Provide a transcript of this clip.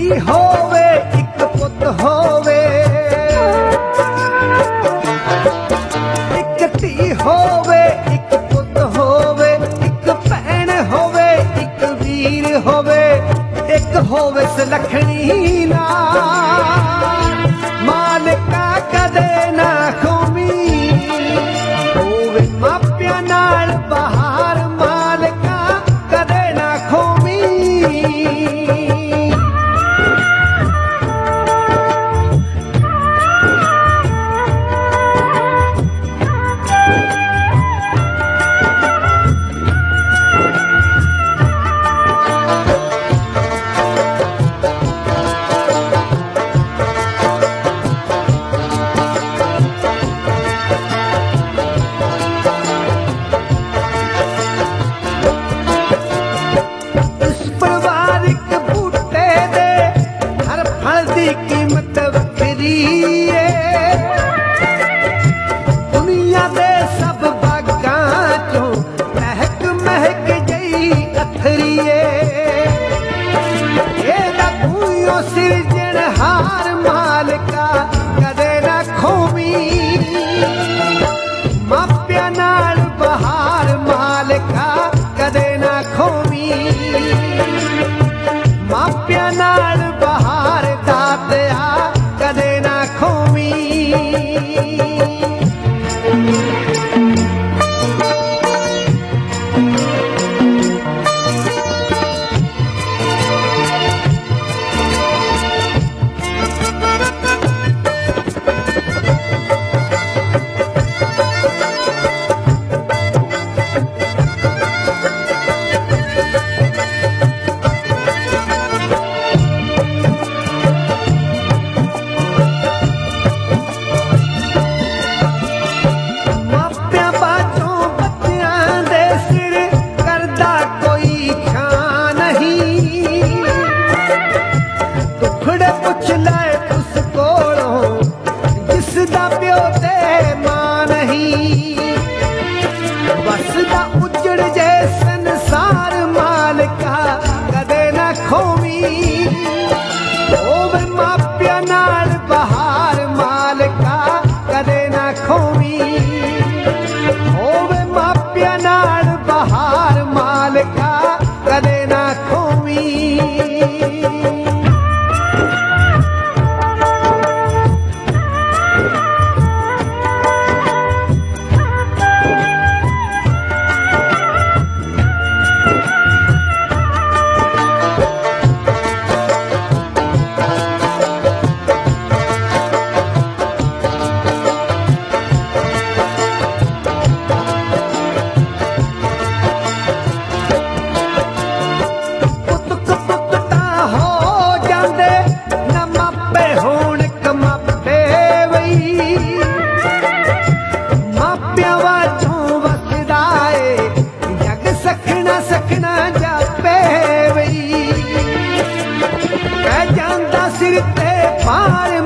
ਹੋਵੇ ਇੱਕ ਪੁੱਤ ਹੋਵੇ, ਇੱਕ ਧੀ ਹੋਵੇ ਇੱਕ ਪੁੱਤ ਹੋਵੇ, ਇੱਕ ਭੈਣ ਹੋਵੇ ਇੱਕ ਵੀਰ ਹੋਵੇ, ਇੱਕ ਹੋਵੇ ਸੁਲੱਖਣੀ ਨਾਲ ਮਾਲਕਾ ਕਦੇ ਨਾ ਖੋਵੀਂ। ਹੋਵੇ ਮਾਪਿਆਂ ਨਾਲ ਬਹਾਰ ਮਾਲਕਾ ਕਦੇ ਨਾ ਖੋਵੀਂ। कीमत वखरी दुनिया दे सब बागां चों महक महक जई अथरी तूं सिरजणहार मालका कदे ना खोवीं। मापिया नाल बहार मालका कदे ना खोवीं। मापिया नाल बहार दातिया कदे ना खोवीं। पुछ लै उस कोलों जिसदा प्यो ते मां नहीं। बसदा उजड़ जे संसार मालका कदे ना खोवीं। होवे मापिया नाल बहार मालका कदे ना खोवीं। होवे मापिया नाल बहार मालका कदे ना खोवीं। सिर ते पार